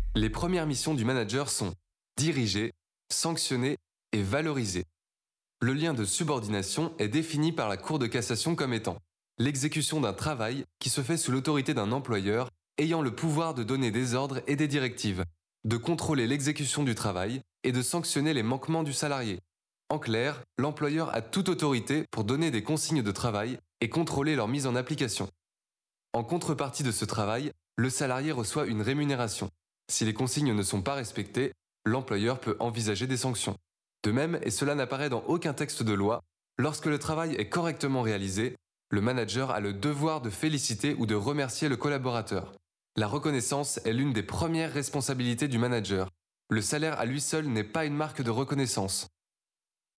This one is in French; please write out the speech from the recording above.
Les premières missions du manager sont diriger, sanctionner et valoriser. Le lien de subordination est défini par la Cour de cassation comme étant l'exécution d'un travail qui se fait sous l'autorité d'un employeur ayant le pouvoir de donner des ordres et des directives, de contrôler l'exécution du travail et de sanctionner les manquements du salarié. En clair, l'employeur a toute autorité pour donner des consignes de travail et contrôler leur mise en application. En contrepartie de ce travail, le salarié reçoit une rémunération. Si les consignes ne sont pas respectées, l'employeur peut envisager des sanctions. De même, et cela n'apparaît dans aucun texte de loi, lorsque le travail est correctement réalisé, le manager a le devoir de féliciter ou de remercier le collaborateur. La reconnaissance est l'une des premières responsabilités du manager. Le salaire à lui seul n'est pas une marque de reconnaissance.